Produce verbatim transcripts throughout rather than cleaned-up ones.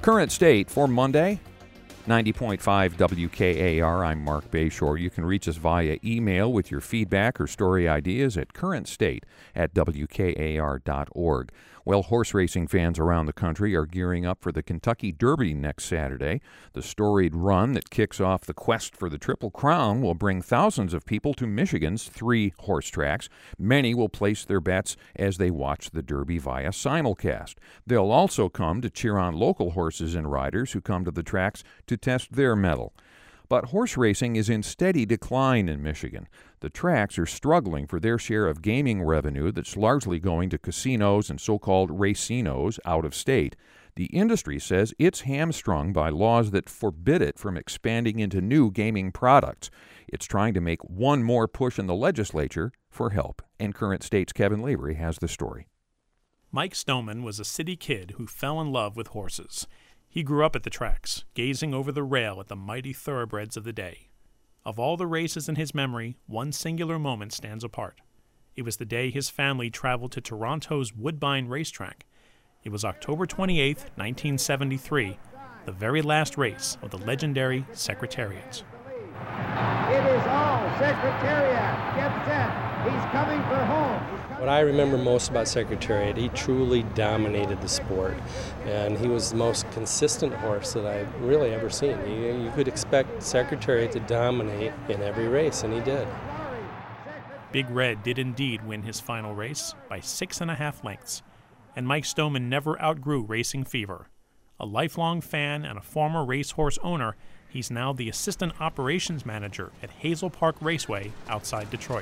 Current state for Monday, ninety point five W K A R. I'm Mark Bayshore. You can reach us via email with your feedback or story ideas at currentstate at W K A R dot org. Well, horse racing fans around the country are gearing up for the Kentucky Derby next Saturday. The storied run that kicks off the quest for the Triple Crown will bring thousands of people to Michigan's three horse tracks. Many will place their bets as they watch the Derby via simulcast. They'll also come to cheer on local horses and riders who come to the tracks to test their mettle. But horse racing is in steady decline in Michigan. The tracks are struggling for their share of gaming revenue that's largely going to casinos and so-called racinos out of state. The industry says it's hamstrung by laws that forbid it from expanding into new gaming products. It's trying to make one more push in the legislature for help. And Current State's Kevin Lavery has the story. Mike Stoneman was a city kid who fell in love with horses. He grew up at the tracks, gazing over the rail at the mighty thoroughbreds of the day. Of all the races in his memory, one singular moment stands apart. It was the day his family traveled to Toronto's Woodbine Racetrack. It was October twenty-eighth, nineteen seventy-three, the very last race of the legendary Secretariat. It is all Secretariat. Get set. He's coming for home. What I remember most about Secretariat, he truly dominated the sport, and he was the most consistent horse that I've really ever seen. You, you could expect Secretariat to dominate in every race, and he did. Big Red did indeed win his final race by six and a half lengths, and Mike Stoneman never outgrew racing fever. A lifelong fan and a former racehorse owner, he's now the assistant operations manager at Hazel Park Raceway outside Detroit.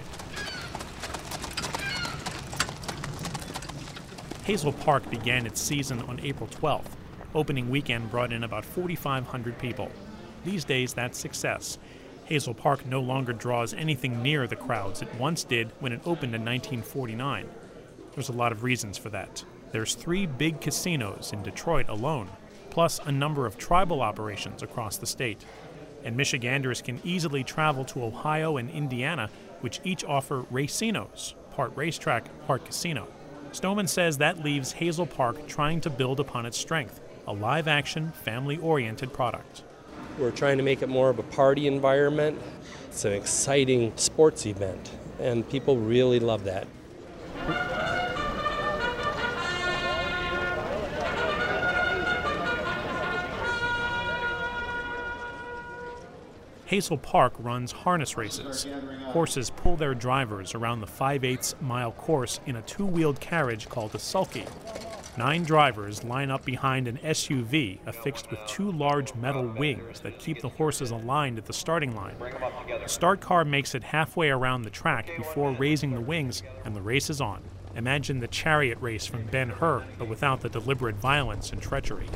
Hazel Park began its season on April twelfth. Opening weekend brought in about forty-five hundred people. These days, that's success. Hazel Park no longer draws anything near the crowds it once did when it opened in nineteen forty-nine. There's a lot of reasons for that. There's three big casinos in Detroit alone, plus a number of tribal operations across the state. And Michiganders can easily travel to Ohio and Indiana, which each offer racinos, part racetrack, part casino. Stoneman says that leaves Hazel Park trying to build upon its strength, a live-action, family-oriented product. We're trying to make it more of a party environment. It's an exciting sports event, and people really love that. Hazel Park runs harness races. Horses pull their drivers around the five-eighths mile course in a two-wheeled carriage called a sulky. Nine drivers line up behind an S U V affixed with two large metal wings that keep the horses aligned at the starting line. The start car makes it halfway around the track before raising the wings, and the race is on. Imagine the chariot race from Ben-Hur, but without the deliberate violence and treachery.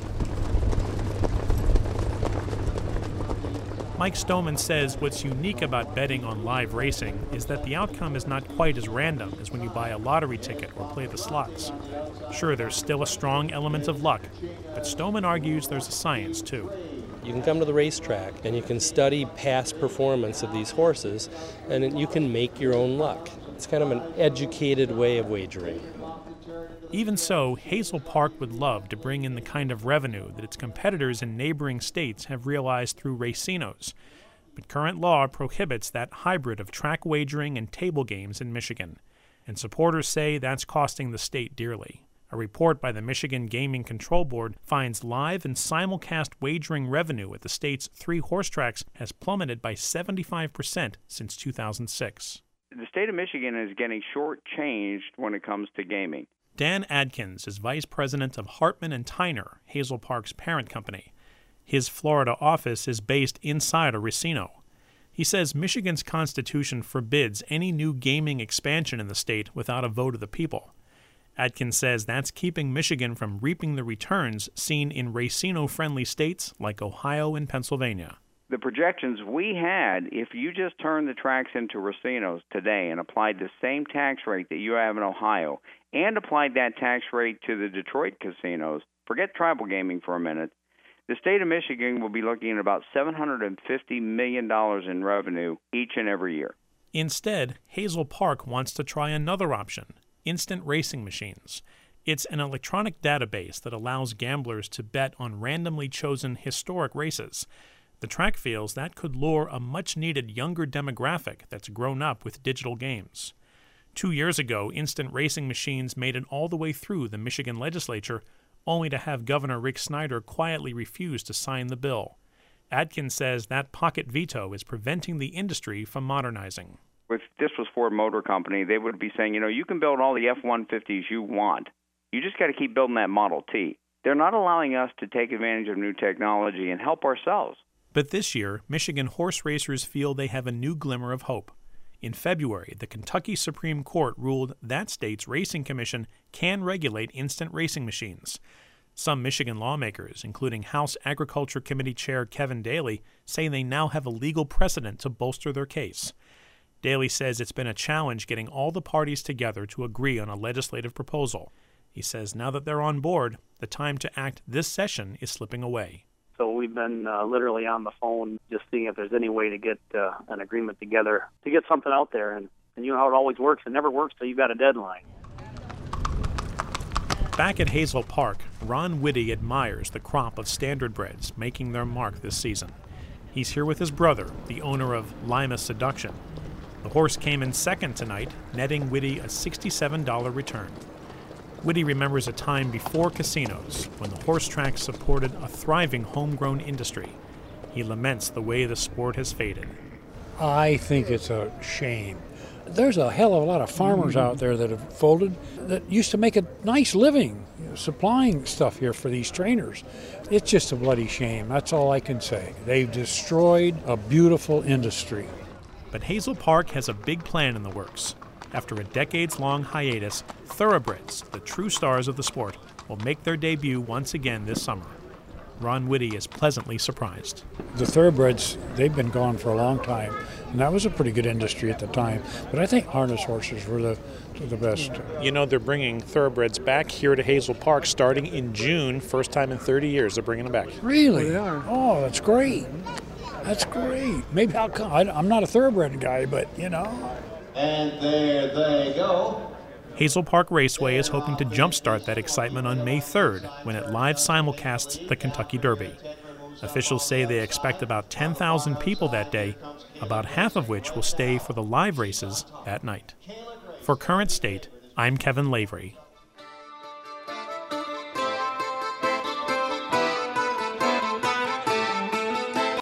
Mike Stoneman says what's unique about betting on live racing is that the outcome is not quite as random as when you buy a lottery ticket or play the slots. Sure, there's still a strong element of luck, but Stoneman argues there's a science too. You can come to the racetrack and you can study past performance of these horses, and you can make your own luck. It's kind of an educated way of wagering. Even so, Hazel Park would love to bring in the kind of revenue that its competitors in neighboring states have realized through racinos. But current law prohibits that hybrid of track wagering and table games in Michigan, and supporters say that's costing the state dearly. A report by the Michigan Gaming Control Board finds live and simulcast wagering revenue at the state's three horse tracks has plummeted by seventy-five percent since two thousand six. The state of Michigan is getting shortchanged when it comes to gaming. Dan Adkins is vice president of Hartman and Tyner, Hazel Park's parent company. His Florida office is based inside a racino. He says Michigan's constitution forbids any new gaming expansion in the state without a vote of the people. Adkins says that's keeping Michigan from reaping the returns seen in racino-friendly states like Ohio and Pennsylvania. The projections we had, if you just turned the tracks into racinos today and applied the same tax rate that you have in Ohio and applied that tax rate to the Detroit casinos, forget tribal gaming for a minute, the state of Michigan will be looking at about seven hundred fifty million dollars in revenue each and every year. Instead, Hazel Park wants to try another option, instant racing machines. It's an electronic database that allows gamblers to bet on randomly chosen historic races. The track feels that could lure a much-needed younger demographic that's grown up with digital games. Two years ago, instant racing machines made it all the way through the Michigan legislature, only to have Governor Rick Snyder quietly refuse to sign the bill. Adkins says that pocket veto is preventing the industry from modernizing. If this was Ford Motor Company, they would be saying, you know, you can build all the F one fifties you want. You just got to keep building that Model T. They're not allowing us to take advantage of new technology and help ourselves. But this year, Michigan horse racers feel they have a new glimmer of hope. In February, the Kentucky Supreme Court ruled that state's racing commission can regulate instant racing machines. Some Michigan lawmakers, including House Agriculture Committee Chair Kevin Daly, say they now have a legal precedent to bolster their case. Daly says it's been a challenge getting all the parties together to agree on a legislative proposal. He says now that they're on board, the time to act this session is slipping away. So we've been uh, literally on the phone just seeing if there's any way to get uh, an agreement together, to get something out there. And, and you know how it always works. It never works till you've got a deadline. Back at Hazel Park, Ron Whitty admires the crop of standardbreds making their mark this season. He's here with his brother, the owner of Lima Seduction. The horse came in second tonight, netting Whitty a sixty-seven dollars return. Whitty remembers a time before casinos when the horse track supported a thriving homegrown industry. He laments the way the sport has faded. I think it's a shame. There's a hell of a lot of farmers out there that have folded that used to make a nice living, you know, supplying stuff here for these trainers. It's just a bloody shame. That's all I can say. They've destroyed a beautiful industry. But Hazel Park has a big plan in the works. After a decades-long hiatus, thoroughbreds, the true stars of the sport, will make their debut once again this summer. Ron Whitty is pleasantly surprised. The thoroughbreds, they've been gone for a long time, and that was a pretty good industry at the time. But I think harness horses were the, the best. You know, they're bringing thoroughbreds back here to Hazel Park starting in June. First time in thirty years they're bringing them back. Really? Oh, they are. Oh, that's great. That's great. Maybe I'll come. I, I'm not a thoroughbred guy, but, you know. And there they go. Hazel Park Raceway is hoping to jumpstart that excitement on May third when it live simulcasts the Kentucky Derby. Officials say they expect about ten thousand people that day, about half of which will stay for the live races that night. For Current State, I'm Kevin Lavery.